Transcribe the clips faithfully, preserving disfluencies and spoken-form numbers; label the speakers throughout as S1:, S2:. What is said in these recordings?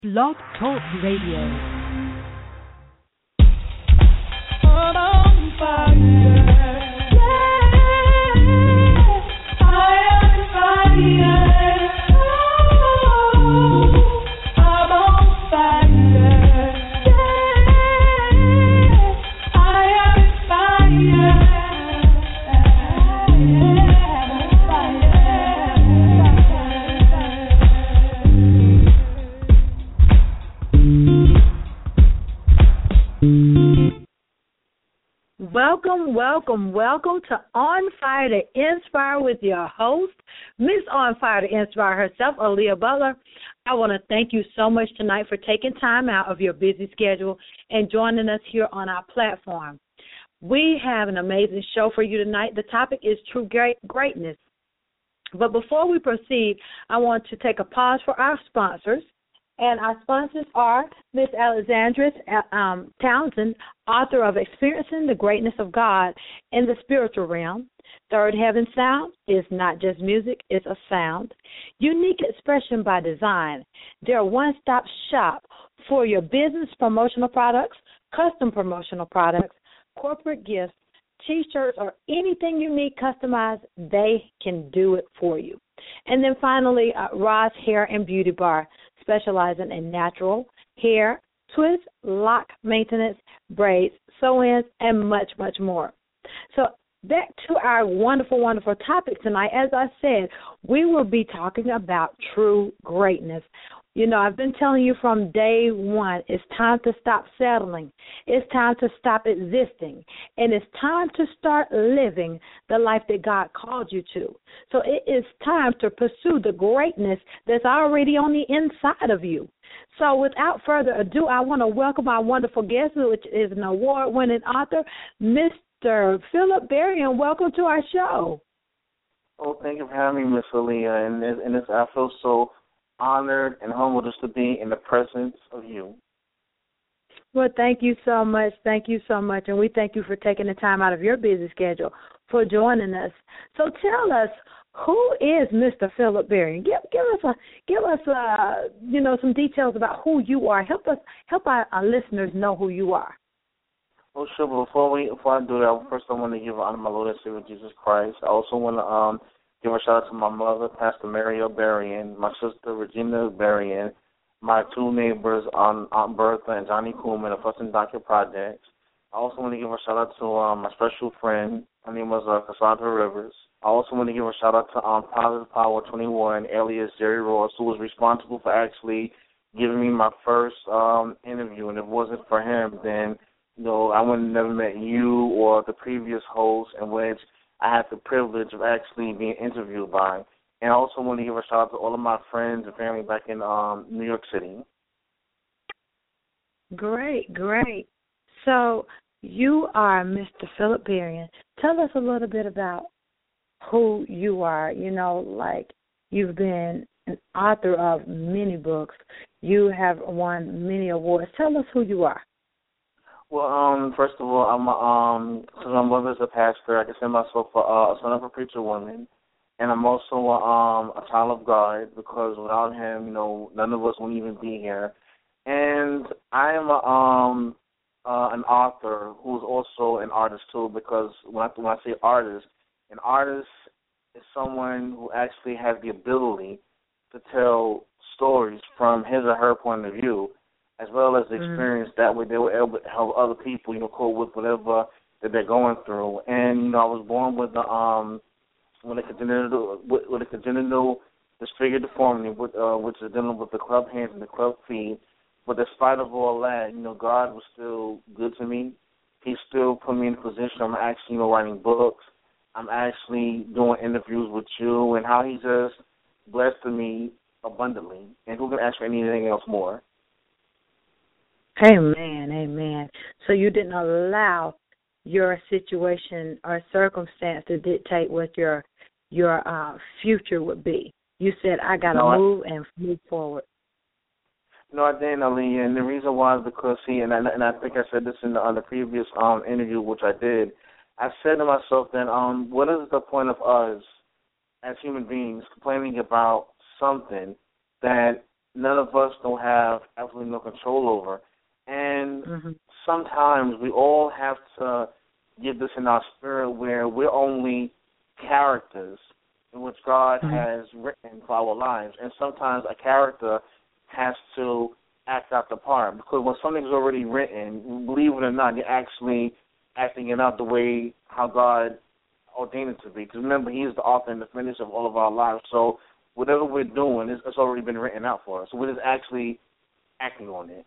S1: Blog Talk Radio.
S2: On fire. Yeah, I am fire. Oh, I'm on fire. Yeah, I am fire.
S3: Welcome, welcome, welcome to On Fire to Inspire with your host, Miss On Fire to Inspire herself, Aaliyah Butler. I want to thank you so much tonight for taking time out of your busy schedule and joining us here on our platform. We have an amazing show for you tonight. The topic is true great greatness. But before we proceed, I want to take a pause for our sponsors. And our sponsors are Miss Alexandra um, Townsend, author of Experiencing the Greatness of God in the Spiritual Realm. Third Heaven Sound is not just music, it's a sound. Unique expression by design. They're a one-stop shop for your business promotional products, custom promotional products, corporate gifts, T-shirts, or anything you need customized, they can do it for you. And then finally, uh, Roz Hair and Beauty Bar, specializing in natural hair, twist, lock maintenance, braids, sew-ins, and much, much more. So back to our wonderful, wonderful topic tonight. As I said, we will be talking about true greatness. You know, I've been telling you from day one, it's time to stop settling. It's time to stop existing. And it's time to start living the life that God called you to. So it is time to pursue the greatness that's already on the inside of you. So without further ado, I want to welcome our wonderful guest, which is an award-winning author, Mister Philip Berrien. Welcome to our show.
S4: Oh, thank you for having me, Miss Aaliyah. And, and it's, I feel so honored and humbled just to be in the presence of you.
S3: Well, thank you so much. Thank you so much. And we thank you for taking the time out of your busy schedule for joining us. So tell us, who is Mister Philip Berrien? Give, give us, a, give us, uh, you know, some details about who you are. Help us, help our, our listeners know who you are.
S4: Well, sure. But before we, before I do that, first I want to give honor to my Lord and Savior Jesus Christ. I also want to um. give a shout out to my mother, Pastor Mariel Berrien, my sister, Regina Berrien, my two neighbors, um, Aunt Bertha and Johnny Coolman of First and Doctor Projects. I also want to give a shout out to um, my special friend. Her name was uh, Cassandra Rivers. I also want to give a shout out to um, Positive Power twenty-one, alias Jerry Ross, who was responsible for actually giving me my first um, interview. And if it wasn't for him, then you know I would have never met you or the previous host, in which I had the privilege of actually being interviewed by. And I also want to give a shout out to all of my friends and family back in um, New York City.
S3: Great, great. So you are Mister Philip Berrien. Tell us a little bit about who you are. You know, like you've been an author of many books. You have won many awards. Tell us who you are.
S4: Well, um, first of all, I'm a, um, because my mother's a pastor, I consider myself a, uh, a son of a preacher woman, and I'm also a, um, a child of God, because without him, you know, none of us would even be here. And I am a, um, uh, an author who's also an artist too, because when I, when I say artist, an artist is someone who actually has the ability to tell stories from his or her point of view, as well as the experience. Mm-hmm. That way they were able to help other people, you know, cope with whatever that they're going through. And, you know, I was born with the, um, with a congenital, with, with a congenital disfigured deformity, with, uh, which is dealing with the club hands and the club feet. But despite of all that, you know, God was still good to me. He still put me in a position. I'm actually, you know, writing books. I'm actually doing interviews with you, and how he just blessed me abundantly. And who can ask for anything else more?
S3: Amen, amen. So you didn't allow your situation or circumstance to dictate what your your uh, future would be. You said, I got to no, move I, and move forward.
S4: No, I didn't, Aaliyah, and the reason why is because, see, and I, and I think I said this in the, on the previous um, interview, which I did, I said to myself then, um, what is the point of us as human beings complaining about something that none of us don't have absolutely no control over. And
S3: Mm-hmm.
S4: sometimes we all have to get this in our spirit where we're only characters in which God
S3: Mm-hmm.
S4: has written for our lives. And sometimes a character has to act out the part. Because when something's already written, believe it or not, you're actually acting it out the way how God ordained it to be. Because remember, He is the author and the finisher of all of our lives. So whatever we're doing, it's, it's already been written out for us. So we're just actually acting on it.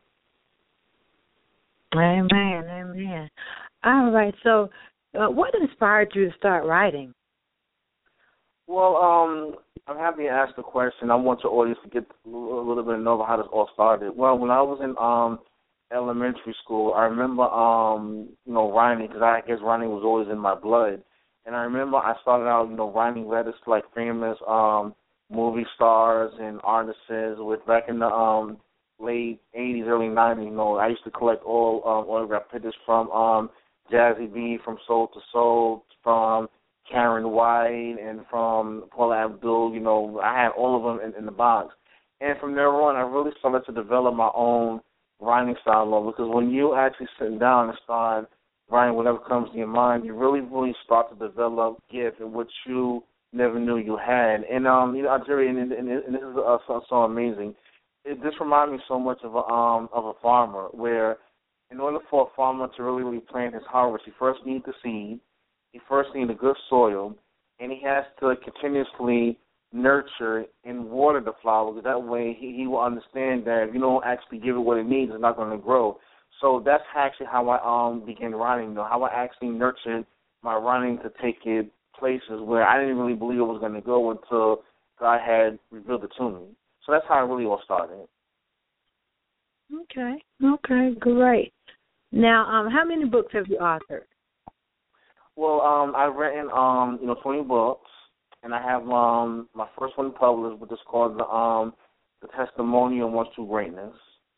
S3: Amen, amen. All right, so uh, what inspired you to start writing?
S4: Well, um, I'm happy to ask the question. I want your audience to get a little bit of know how this all started. Well, when I was in um, elementary school, I remember, um, you know, writing, because I guess writing was always in my blood. And I remember I started out, you know, writing letters to, like, famous um, movie stars and artists. With back in the um, late eighties, early nineties, you know, I used to collect all um, autograph pictures from um, Jazzy B, from Soul to Soul, from Karen White, and from Paula Abdul. You know, I had all of them in, in the box. And from there on, I really started to develop my own writing style, because when you actually sit down and start writing whatever comes to your mind, you really, really start to develop gift in which you never knew you had. And, um, you know, Jerry, and, and, and this is uh, so, so amazing. It, this reminds me so much of a, um, of a farmer, where in order for a farmer to really, really plant his harvest, he first needs the seed, he first needs a good soil, and he has to continuously nurture and water the flower, because that way he, he will understand that if you don't actually give it what it needs, it's not going to grow. So that's actually how I um began writing, you know, how I actually nurtured my writing to take it places where I didn't really believe it was going to go until God had revealed it to me. So that's how it really all started.
S3: Okay, okay, great. Now, um, how many books have you authored?
S4: Well, um, I've written, um, you know, twenty books, and I have um my first one published, which is called the um the Testimonial Once to Greatness.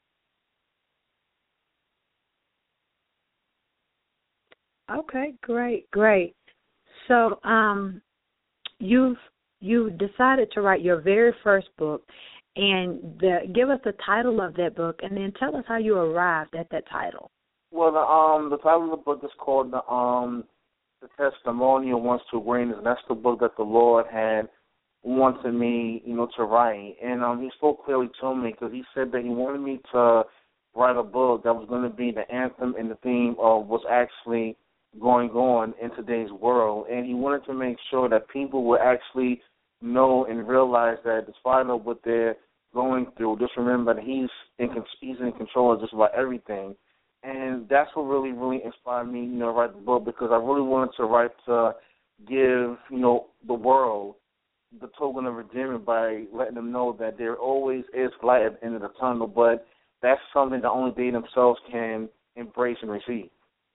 S3: Okay, great, great. So, um, you've you decided to write your very first book, and the, give us the title of that book, and then tell us how you arrived at that title.
S4: Well, the um the title of the book is called the um the Testimonial Once to Greatness, and that's the book that the Lord had wanted me, you know, to write. And um, He spoke clearly to me, because He said that He wanted me to write a book that was going to be the anthem and the theme of what's actually going on in today's world. And He wanted to make sure that people would actually know and realize that despite of what they're going through, just remember that He's in, he's in control of just about everything. And that's what really, really inspired me, you know, to write the book, because I really wanted to write to give, you know, the world the token of redeeming by letting them know that there always is light at the end of the tunnel, but that's something that only they themselves can embrace and receive.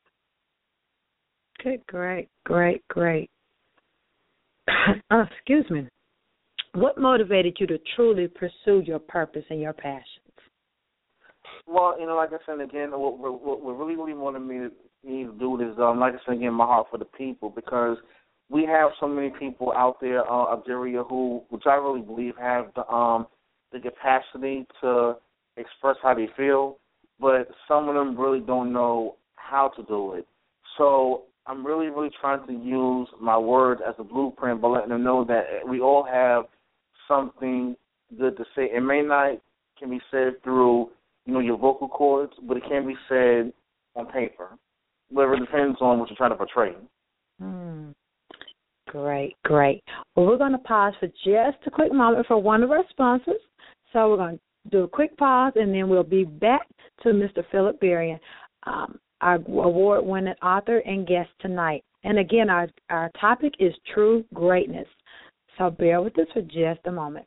S3: Okay, great, great, great. uh, excuse me. What motivated you to truly pursue your purpose and your passions?
S4: Well, you know, like I said again, what, what, what really, really wanted me to, me to do is, um, like I said again, my heart for the people, because we have so many people out there, uh, Algeria, who, which I really believe have the um the capacity to express how they feel, but some of them really don't know how to do it. So I'm really, really trying to use my words as a blueprint by letting them know that we all have something good to say. It may not can be said through, you know, your vocal cords, but it can be said on paper. Whatever, it depends on what you're trying to portray.
S3: Hmm. Great, great. Well, we're going to pause for just a quick moment for one of our sponsors. So we're going to do a quick pause, and then we'll be back to Mister Philip Berrien, um, our award-winning author and guest tonight. And again, our, our topic is true greatness. So bear with us for just a moment.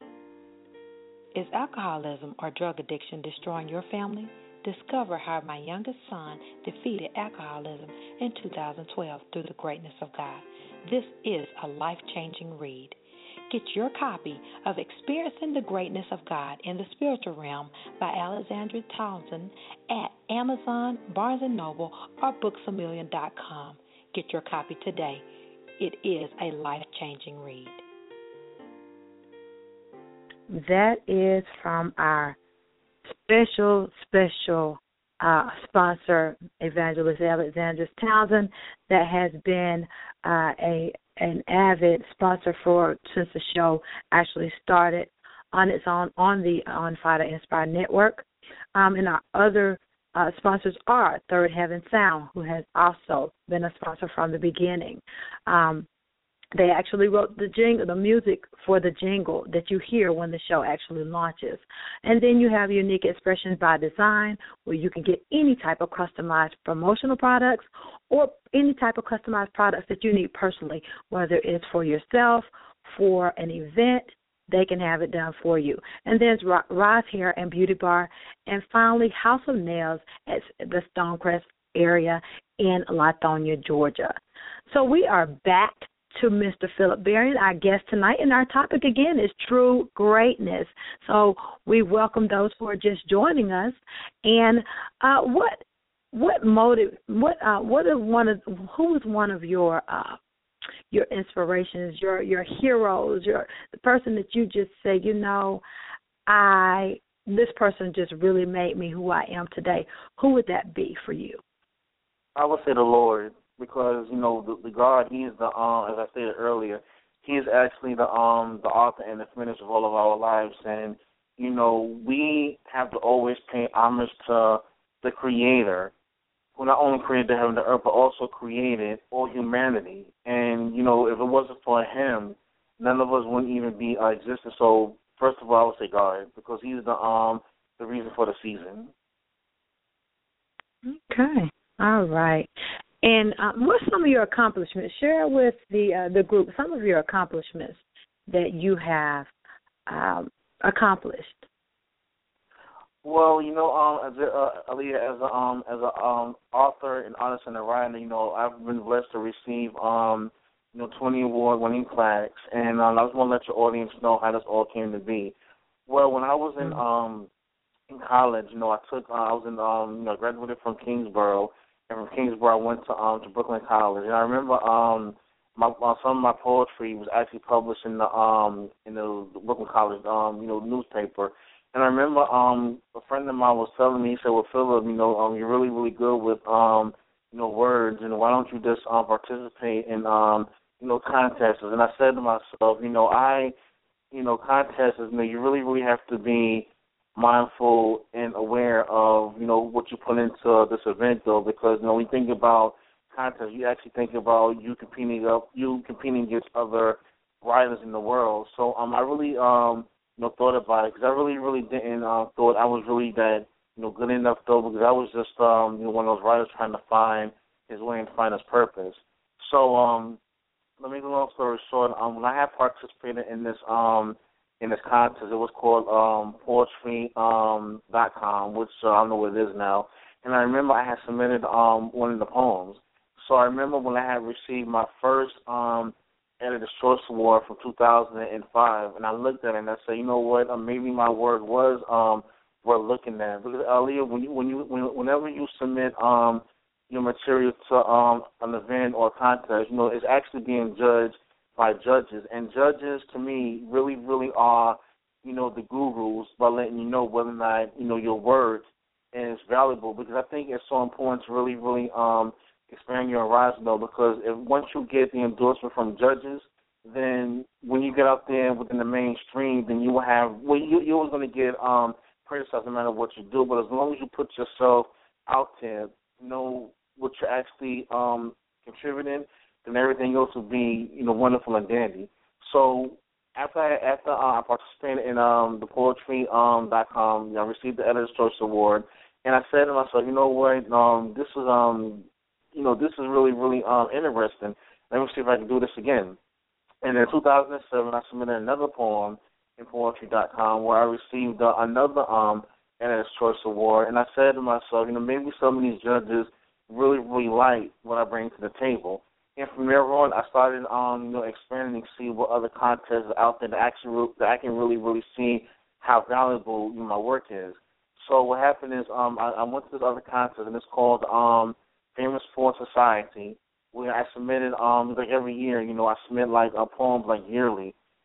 S1: Is alcoholism or drug addiction destroying your family? Discover how my youngest son defeated alcoholism in two thousand twelve through the greatness of God. This is a life-changing read. Get your copy of Experiencing the Greatness of God in the Spiritual Realm by Alexandra Townsend at Amazon, Barnes and Noble, or books a million dot com. Get your copy today. It is a life-changing read.
S3: that is from our special, special uh, sponsor, Evangelist Alexandra Townsend, that has been uh, a an avid sponsor for since the show actually started on its own on the On Fire to Inspire Network. Um, and our other uh, sponsors are Third Heaven Sound, who has also been a sponsor from the beginning. Um, They actually wrote the jingle, the music for the jingle that you hear when the show actually launches. And then you have Unique Expressions by Design, where you can get any type of customized promotional products or any type of customized products that you need personally, whether it's for yourself, for an event, they can have it done for you. And there's Roz Hair and Beauty Bar. And finally, House of Nails at the Stonecrest area in Lithonia, Georgia. So we are back to Mister Philip Berrien, our guest tonight, and our topic again is true greatness. So we welcome those who are just joining us. And uh, what what motive? What uh, what is one of who is one of your uh, your inspirations, your your heroes, your the person that you just say, you know, I this person just really made me who I am today. Who would that be for you?
S4: I would say the Lord. Because, you know, the, the God, he is the, um, as I stated earlier, he is actually the um the author and the finisher of all of our lives. And, you know, we have to always pay homage to the Creator, who not only created the heaven and the earth, but also created all humanity. And, you know, if it wasn't for him, none of us wouldn't even be uh, existing. So, first of all, I would say God, because he's the um the reason for the season.
S3: Okay. All right. And um, what's some of your accomplishments? Share with the uh, the group some of your accomplishments that you have um, accomplished.
S4: Well, you know, um, as a, uh, Aaliyah, as a um, as a um, author and artist and a writer, you know, I've been blessed to receive um, you know, twenty award-winning plaques, and um, I just want to let your audience know how this all came to be. Well, when I was in um in college, you know, I took uh, I was in um, you know, graduated from Kingsborough. And from Kingsborough, I went to um to Brooklyn College, and I remember um my uh, some of my poetry was actually published in the um in the Brooklyn College um you know newspaper, and I remember um a friend of mine was telling me, he said, well, Philip, you know um you're really really good with um you know words, and why don't you just um participate in um you know contests? And I said to myself, you know I you know contests, you know you really really have to be mindful and aware of, you know, what you put into this event, though, because, you know, when you think about contests, you actually think about you competing up, you competing against other writers in the world. So um, I really, um, you know, thought about it, because I really, really didn't uh, thought I was really that, you know, good enough, though, because I was just, um, you know, one of those writers trying to find his way and find his purpose. So, um, let me make a long story short. Um, when I had participated in this, um, in this contest, it was called um, poetry dot com, which uh, I don't know what it is now. And I remember I had submitted um, one of the poems. So I remember when I had received my first um, Editor's Choice Award from two thousand five, and I looked at it and I said, you know what, uh, maybe my work was um, worth looking at. Because, Aaliyah, when you, when you, when, whenever you submit um, your material to um, an event or a contest, you know, it's actually being judged by judges, and judges to me really, really are, you know, the gurus by letting you know whether or not, you know, your work is valuable, because I think it's so important to really, really um, expand your horizon, though, because if once you get the endorsement from judges, then when you get out there within the mainstream, then you will have, well, you, you're always going to get um, criticized no matter what you do, but as long as you put yourself out there, know what you're actually um, contributing, and everything else will be, you know, wonderful and dandy. So after I, after uh, I participated in um, the poetry um, dot com, you know, I received the Editor's Choice Award, and I said to myself, you know what, um, this is um, you know, this is really, really um, interesting. Let me see if I can do this again. And in two thousand seven, I submitted another poem in poetry dot com where I received uh, another um, Editor's Choice Award, and I said to myself, you know, maybe some of these judges really, really like what I bring to the table. And from there on, I started, um, you know, expanding to see what other contests are out there that actually that I can really, really see how valuable, you know, my work is. So what happened is, um, I, I went to this other contest, and it's called um, Famous for Society, where I submitted, um, like every year, you know, I submit like uh, poems like yearly,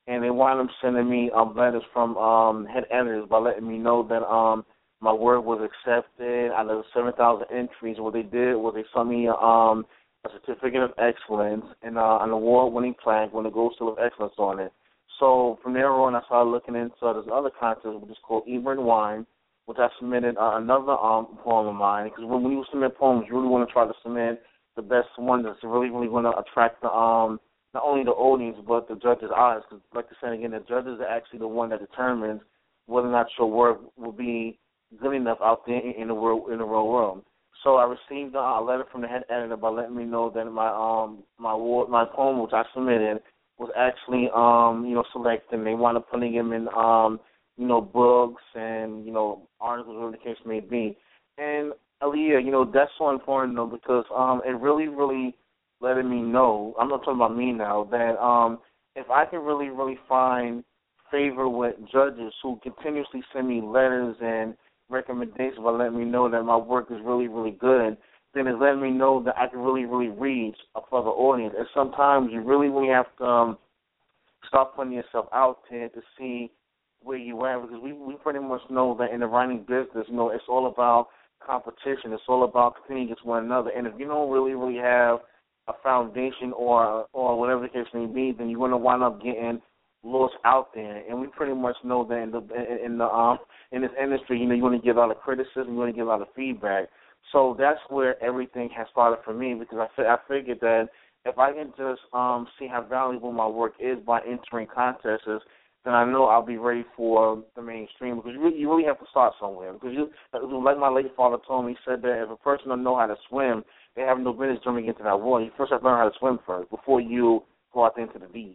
S4: and they wound up sending me um, letters from um, head editors by letting me know that um, my work was accepted out of the seven thousand entries. What they did was they sent me um, a certificate of excellence and uh, an award-winning plaque with a gold seal of excellence on it. So from there on, I started looking into this other contest, which is called Eber and Wine, which I submitted uh, another um, poem of mine. Because when, when you submit poems, you really want to try to submit the best one that's really, really going to attract the um, not only the audience but the judges' eyes. Because, like I said again, the judges are actually the one that determines whether or not your work will be good enough out there in, in the world, in the real world. So I received a letter from the head editor by letting me know that my um my award, my poem, which I submitted, was actually um you know selected. And they wound up putting him in um you know books and you know articles, whatever the case may be. And Aaliyah, you know that's so important though because um it really really letting me know. I'm not talking about me now. That um if I can really really find favor with judges who continuously send me letters and recommendations by letting me know that my work is really, really good, then it's letting me know that I can really, really reach a further audience. And sometimes you really, really have to um, start putting yourself out there to see where you are because we, we pretty much know that in the writing business, you know, it's all about competition. It's all about competing against one another. And if you don't really, really have a foundation or or whatever the case may be, then you're going to wind up getting lost out there. And we pretty much know that in the in the um in this industry, you know, you want to get a lot of criticism, you want to get a lot of feedback. So that's where everything has started for me because I I figured that if I can just um see how valuable my work is by entering contests, then I know I'll be ready for the mainstream because you really, you really have to start somewhere. Because you, like my late father told me, he said that if a person doesn't know how to swim, they have no business jumping into that water. You first have to learn how to swim first before you go out there into the deep.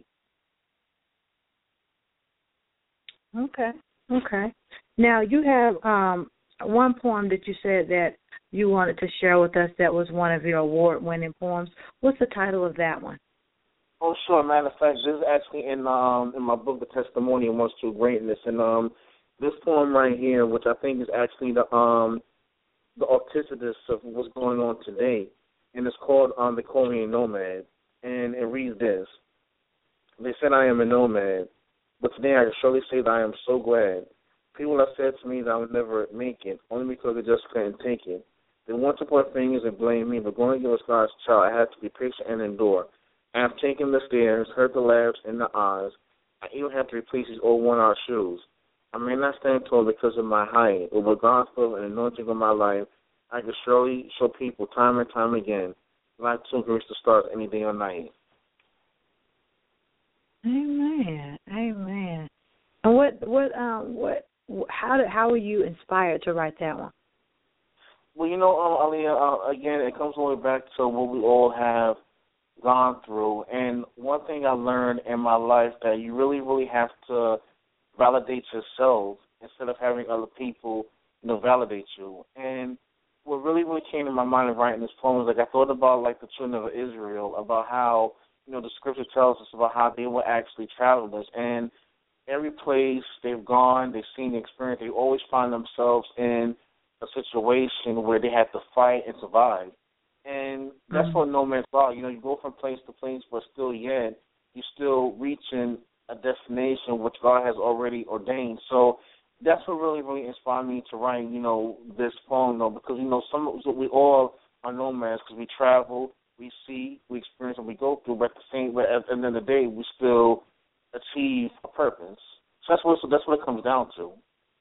S3: Okay, okay. Now, you have um, one poem that you said that you wanted to share with us that was one of your award-winning poems. What's the title of that one?
S4: Oh, sure. Matter of fact, this is actually in um in my book, The Testimony of One's True Greatness. And um this poem right here, which I think is actually the um the authenticity of what's going on today. And it's called um, The Korean Nomad. And it reads this. They said I am a nomad. But today I can surely say that I am so glad. People have said to me that I would never make it, only because they just couldn't take it. They want to point fingers and blame me, but going to give us God's child, I have to be patient and endure. I have taken the stairs, heard the laughs in the eyes. I even have to replace these old worn-out shoes. I may not stand tall because of my height, but with God's love and anointing of my life, I can surely show people time and time again that I too can reach the stars any day or night.
S3: Amen. Amen. And what what um what how did how were you inspired to write that one?
S4: Well, you know, um, Aaliyah, uh, again, it comes all the way back to what we all have gone through. And one thing I learned in my life that you really, really have to validate yourself instead of having other people, you know, validate you. And what really, really came to my mind in writing this poem was like I thought about like the children of Israel, about how you know, the scripture tells us about how they were actually travelers. And every place they've gone, they've seen the experience, they always find themselves in a situation where they have to fight and survive. And that's mm-hmm. what nomads are. You know, you go from place to place, but still yet you're still reaching a destination which God has already ordained. So that's what really, really inspired me to write, you know, this poem, though, because, you know, some so we all are nomads because we travel, we see, we experience, and we go through, but at the same, but at the end of the day, we still achieve a purpose. So that's what so that's what it comes down to.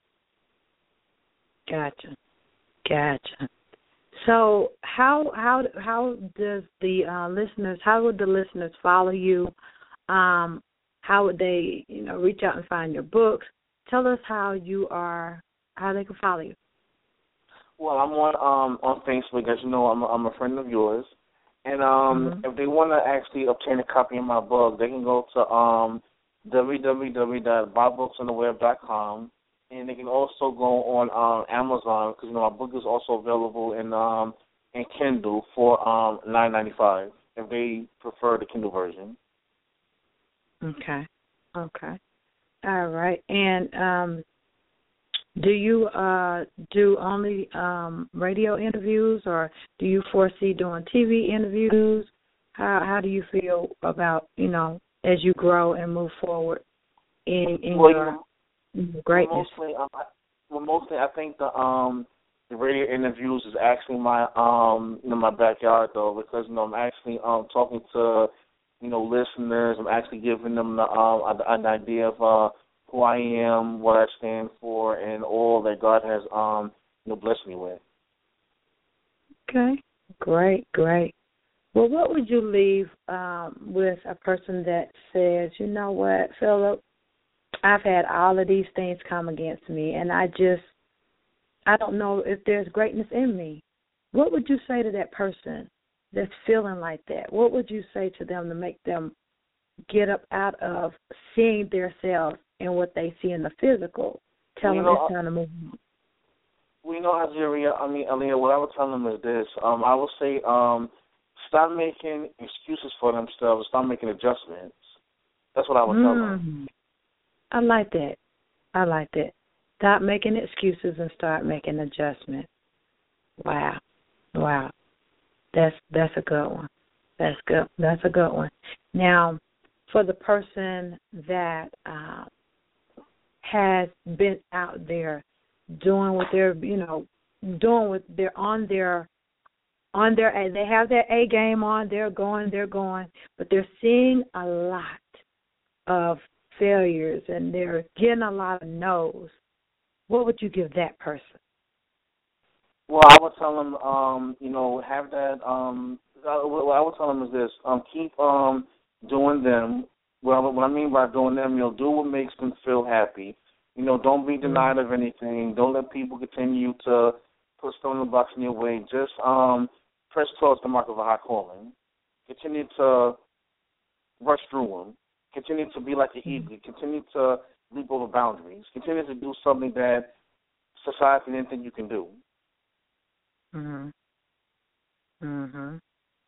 S3: Gotcha, gotcha. So how how how does the uh, listeners? How would the listeners follow you? Um, how would they, you know, reach out and find your books? Tell us how you are, how they can follow you.
S4: Well, I'm on um on Facebook, as you know, I'm a, I'm a friend of yours. And um, mm-hmm. if they want to actually obtain a copy of my book, they can go to um, w w w dot buy books on the web dot com, and they can also go on um, Amazon because you know my book is also available in um, in Kindle for um, nine ninety five if they prefer the Kindle version.
S3: Okay, okay, all right. And um, do you uh, do only um, radio interviews, or do you foresee doing T V interviews? How how do you feel about, you know, as you grow and move forward in in
S4: well,
S3: your
S4: you know,
S3: greatness?
S4: mostly, um, I, well, mostly I think the um the radio interviews is actually my um you know my backyard though, because you know I'm actually um talking to you know listeners. I'm actually giving them the um an idea of uh who I am, what I stand for, and all that God has um you know blessed me with.
S3: Okay, great, great. Well, what would you leave um, with a person that says, you know what, Philip, I've had all of these things come against me, and I just, I don't know if there's greatness in me. What would you say to that person that's feeling like that? What would you say to them to make them get up out of seeing themselves and what they see in the physical? Tell
S4: You
S3: them
S4: know,
S3: it's time to move on.
S4: We know, Algeria, I mean, Aliyah, what I would tell them is this. Um, I would say um, stop making excuses for themselves. Stop making adjustments. That's what I would tell them.
S3: Mm. I like that. I like that. Stop making excuses and start making adjustments. Wow. Wow. That's that's a good one. That's good. That's a good one. Now, for the person that uh, has been out there doing what they're, you know, doing what they're on their, on their, and they have their A game on, they're going, they're going, but they're seeing a lot of failures and they're getting a lot of no's. What would you give that person?
S4: Well, I would tell them, um, you know, have that. Um, what I would tell them is this: um, keep um, doing them. Well, what I mean by doing them, you know, do what makes them feel happy. You know, don't be denied of anything. Don't let people continue to put stumbling blocks in your way. Just um, press towards the mark of a high calling. Continue to rush through them. Continue to be like an eagle. Continue to leap over boundaries. Continue to do something that society didn't think you can do.
S3: Mhm. Mhm.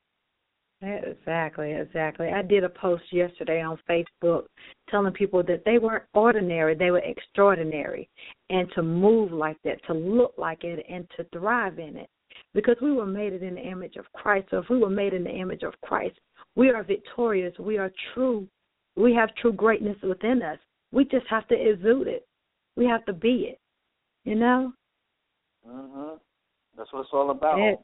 S3: Exactly, exactly. I did a post yesterday on Facebook telling people that they weren't ordinary, they were extraordinary, and to move like that, to look like it, and to thrive in it, because we were made in the image of Christ. So if we were made in the image of Christ, we are victorious. We are true. We have true greatness within us. We just have to exude it. We have to be it. You know.
S4: Mhm. That's what it's all about.
S3: It,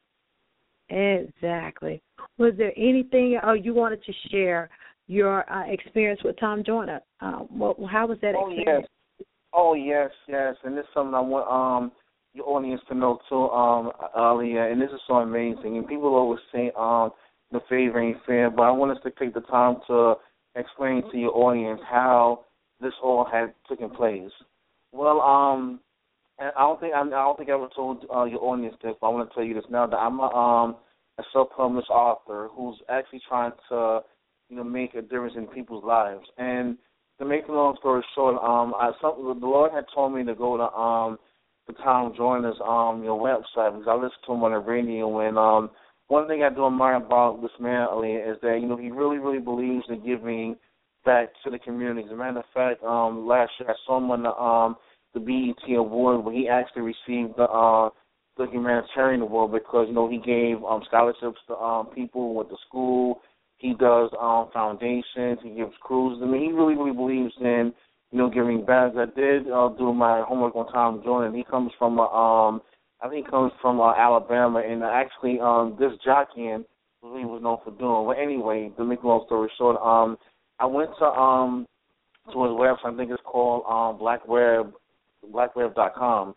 S3: exactly. Was there anything oh, you wanted to share your uh, experience with Tom Joyner? Uh, well, how was that
S4: oh,
S3: experience?
S4: Yes. Oh, yes, yes. And this is something I want um, your audience to know, too, um, Aliyah, and this is so amazing. And people always say um, the favor ain't fair, but I want us to take the time to explain to your audience how this all had taken place. Well, um, and I don't think I, I don't think I ever told uh, your audience this, but I want to tell you this now that I'm a, um, a self-published author who's actually trying to, you know, make a difference in people's lives. And to make a long story short, um, I, some, the Lord had told me to go to um, the Tom Joyner's um, your website because I listened to him on the radio. And um, one thing I do admire about this man, Aliyah, is that you know he really, really believes in giving back to the community. As a matter of fact, um, last year I saw him on the um, the B E T Award where he actually received the uh, the humanitarian award because you know he gave um, scholarships to um, people who went to school. He does um, foundations. He gives cruises. I mean, he really, really believes in you know giving back. I did uh, do my homework on Tom Joyner. He comes from uh, um, I think he comes from uh, Alabama, and actually um, this jockeying was what he was known for doing. Well, anyway, to make a long story short, um, I went to um to his website. I think it's called um, Black Web. black web dot com.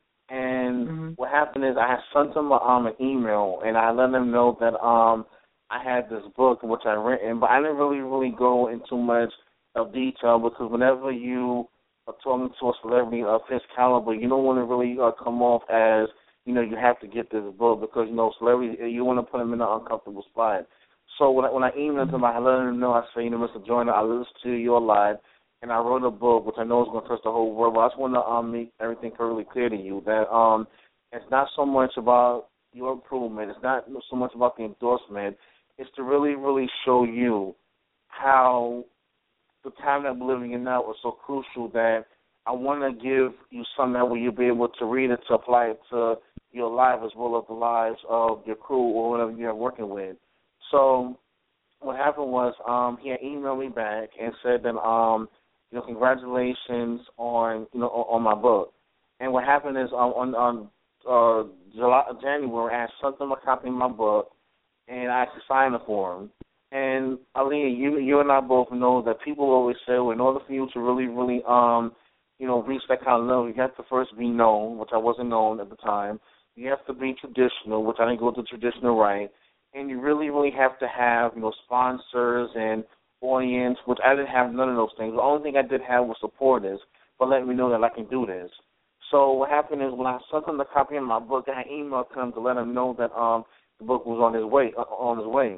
S4: And mm-hmm. what happened is I had sent him um, an email, and I let him know that um, I had this book which I written, but I didn't really, really go into much of detail because whenever you are talking to a celebrity of his caliber, you don't want to really uh, come off as, you know, you have to get this book because, you know, celebrities, you want to put them in an uncomfortable spot. So when I, when I emailed him, I let him know, I said, you know, Mister Joyner, I listened to your live, and I wrote a book, which I know is going to touch the whole world, but I just want to um, make everything perfectly clear to you that um, it's not so much about your improvement. It's not so much about the endorsement. It's to really, really show you how the time that we're living in now is so crucial that I want to give you something that where you'll be able to read it, to apply it to your life as well as the lives of your crew or whatever you're working with. So what happened was um, he had emailed me back and said that um, you know, congratulations on, you know, on, on my book. And what happened is um, on on uh, July, January, I sent them a copy of my book, and I actually signed it for them. And Aaliyah, you you and I both know that people always say, well, in order for you to really, really, um, you know, reach that kind of level, you have to first be known, which I wasn't known at the time. You have to be traditional, which I didn't go the traditional right. And you really, really have to have, you know, sponsors and audience, which I didn't have none of those things. The only thing I did have was supporters, but letting me know that I can do this. So what happened is when I sent them the copy of my book, I emailed him to let him know that um the book was on his way. Uh, on his way.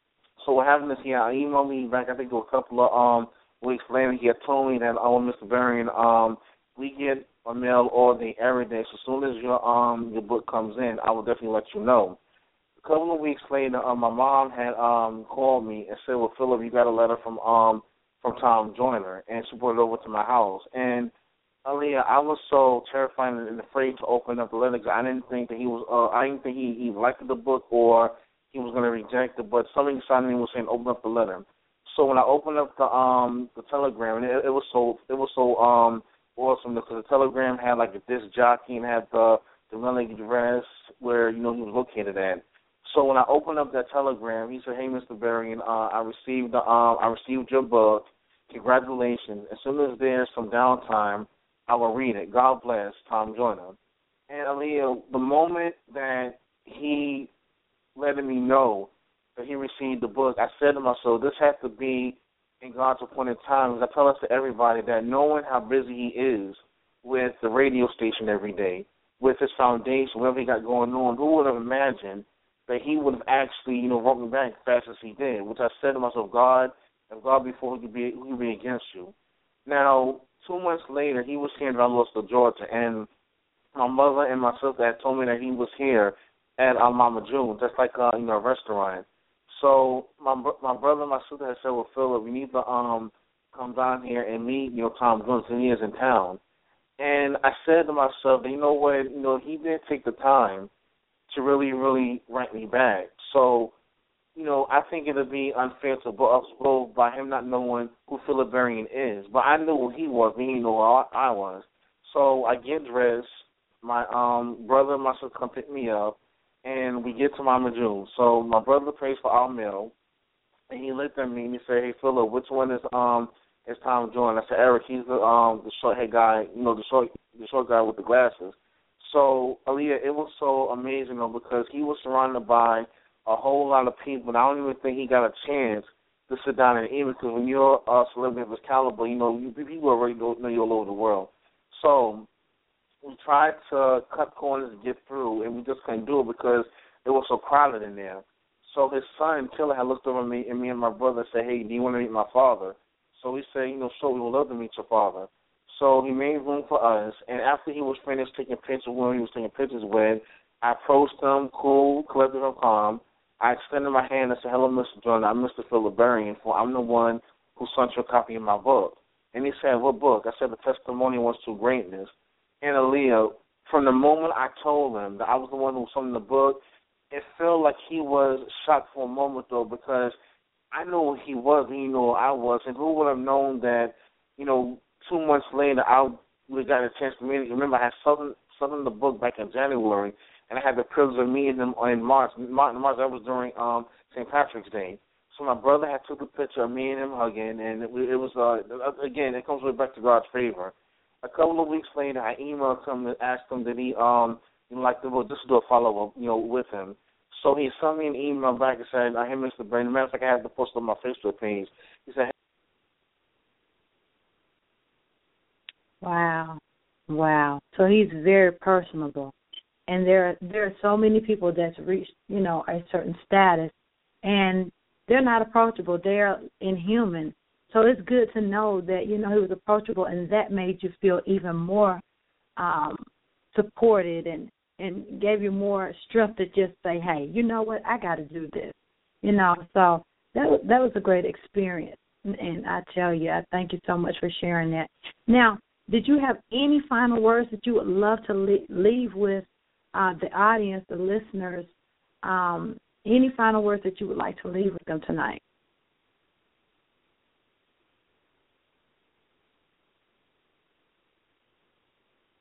S4: So what happened is he yeah, emailed me back. I think it was a couple of um weeks later. He had told me that, oh, Mister Varian, um, we get a mail all day, every day. So as soon as your um your book comes in, I will definitely let you know. A couple of weeks later, uh, my mom had um called me and said, well, Philip, you got a letter from um from Tom Joyner, and she brought it over to my house. And Aaliyah, I was so terrified and afraid to open up the letter because I didn't think that he was. Uh, I didn't think he, he liked the book or he was going to reject it. But something inside me was saying, open up the letter. So when I opened up the um the telegram, and it, it was so it was so um awesome because the telegram had like a disc jockey and had the the mailing address where you know he was located at. So when I opened up that telegram, he said, "Hey, Mister Varian, uh, I received the um I received your book. Congratulations. As soon as there's some downtime, I will read it. God bless, Tom Joyner." And Aaliyah, the moment that he let me know that he received the book, I said to myself, this has to be in God's appointed time. Because I tell us to everybody that knowing how busy he is with the radio station every day, with his foundation, whatever he got going on, who would have imagined that he would have actually, you know, wrote me back as fast as he did? Which I said to myself, God, if God before, who could be, who could be against you? Now, two months later, he was here in Valdosta, Georgia, and my mother and my sister had told me that he was here at uh, Mama June, just like uh, you know, a restaurant. So my my brother and my sister had said, well, Philip, we need to um come down here and meet, you know, Tom Jones, and he is in town. And I said to myself, you know what, you know, he did take the time to really, really write me back. So, you know, I think it would be unfair to us both by him not knowing who Philip Varian is. But I knew who he was, but he knew who I, I was. So I get dressed. My um brother and my sister come pick me up, and we get to Mama June. So my brother pays for our meal, and he looked at me and he said, "Hey, Philip, which one is um is Tom Joyner?" I said, "Eric, he's the um the short head guy, you know, the short the short guy with the glasses." So Aaliyah, it was so amazing though because he was surrounded by a whole lot of people, and I don't even think he got a chance to sit down and eat because when you're a celebrity of this caliber, you know, you, people already know you all over the world. So we tried to cut corners and get through, and we just couldn't do it because it was so crowded in there. So his son, Tiller, had looked over me, and me and my brother said, "Hey, do you want to meet my father?" So we said, you know, sure, we would love to meet your father. So he made room for us, and after he was finished taking pictures when he was taking pictures with, I approached him, cool, collected and calm. I extended my hand and said, "Hello, Mister Jordan, I'm Mister Philip Varian, for I'm the one who sent you a copy of my book." And he said, "What book?" I said, "The Testimonials to Greatness." And Aaliyah, from the moment I told him that I was the one who sent him the book, it felt like he was shocked for a moment, though, because I knew who he was, and he knew who I was, and who would have known that, you know, two months later I would have gotten a chance to meet him. Remember, I had sent him the book back in January, and I had the privilege of meeting him in March. March, March that was during um, Saint Patrick's Day. So my brother had took a picture of me and him hugging, and it, it was, uh, again, it comes right back to God's favor. A couple of weeks later, I emailed him and asked him did he um you know, like to well, just do a follow up you know with him. So he sent me an email back and said, "Hey, Mister Brandon, matter of fact, I have to post on my Facebook page." He said,
S3: Wow. Wow. So he's very personable. And there there are so many people that's reached, you know, a certain status and they're not approachable. They're inhuman. So it's good to know that, you know, he was approachable and that made you feel even more um, supported and, and gave you more strength to just say, hey, you know what, I got to do this. You know, so that was, that was a great experience. And, and I tell you, I thank you so much for sharing that. Now, did you have any final words that you would love to le- leave with uh, the audience, the listeners? Um, any final words that you would like to leave with them tonight?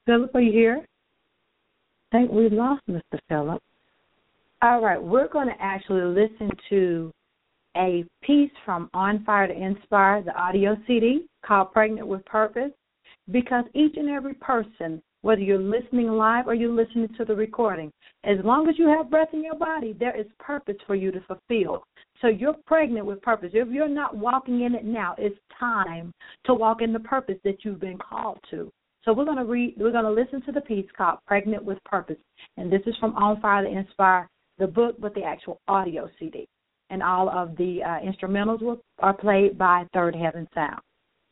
S3: Philip, are you here? I think we lost Mister Philip. All right, we're going to actually listen to a piece from On Fire to Inspire, the audio C D called Pregnant with Purpose, because each and every person, whether you're listening live or you're listening to the recording, as long as you have breath in your body, there is purpose for you to fulfill. So you're pregnant with purpose. If you're not walking in it now, it's time to walk in the purpose that you've been called to. So we're going to read, we're going to listen to the piece called Pregnant with Purpose, and this is from On Fire to Inspire, the book, but the actual audio C D. And all of the uh, instrumentals will, are played by Third Heaven Sound.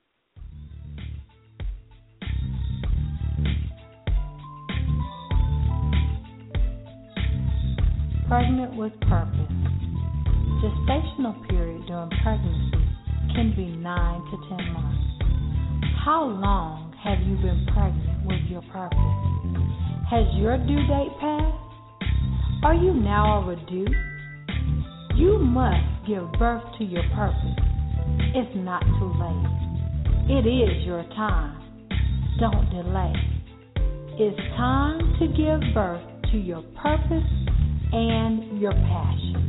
S1: Pregnant with Purpose. Gestational period during pregnancy can be nine to ten months. How long have you been pregnant with your purpose? Has your due date passed? Are you now overdue? You must give birth to your purpose. It's not too late. It is your time. Don't delay. It's time to give birth to your purpose and your passion.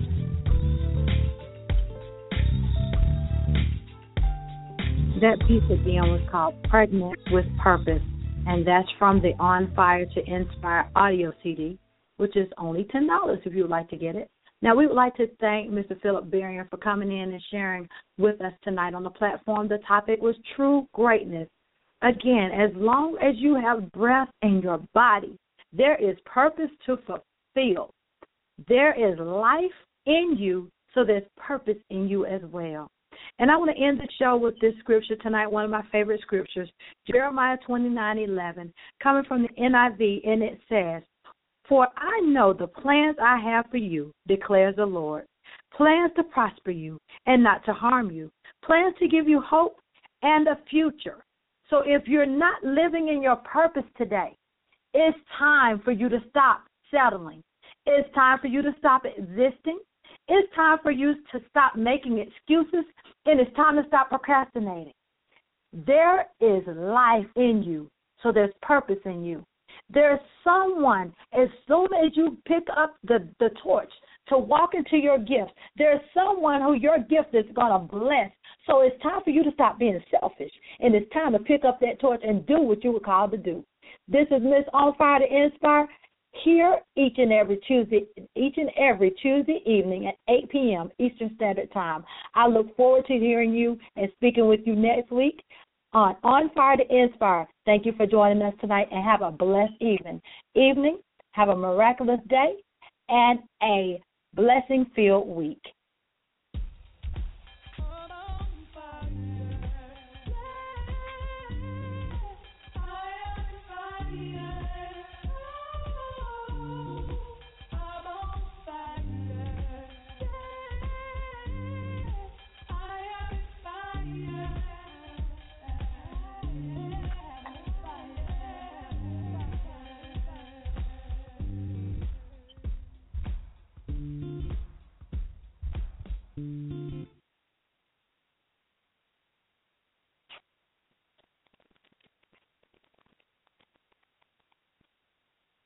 S3: That piece again was called Pregnant with Purpose, and that's from the On Fire to Inspire audio C D, which is only ten dollars if you would like to get it. Now, we would like to thank Mister Philip Berrien for coming in and sharing with us tonight on the platform. The topic was true greatness. Again, as long as you have breath in your body, there is purpose to fulfill. There is life in you, so there's purpose in you as well. And I want to end the show with this scripture tonight, one of my favorite scriptures, Jeremiah twenty-nine eleven, coming from the N I V, and it says, "For I know the plans I have for you, declares the Lord, plans to prosper you and not to harm you, plans to give you hope and a future." So if you're not living in your purpose today, it's time for you to stop settling. It's time for you to stop existing. It's time for you to stop making excuses, and it's time to stop procrastinating. There is life in you, so there's purpose in you. There's someone, as soon as you pick up the, the torch to walk into your gift, there's someone who your gift is going to bless. So it's time for you to stop being selfish, and it's time to pick up that torch and do what you were called to do. This is Miss On Fire to Inspire, here each and every Tuesday, each and every Tuesday evening at eight p.m. Eastern Standard Time. I look forward to hearing you and speaking with you next week on On Fire to Inspire. Thank you for joining us tonight, and have a blessed evening. Evening, have a miraculous day and a blessing-filled week.
S2: Thank you.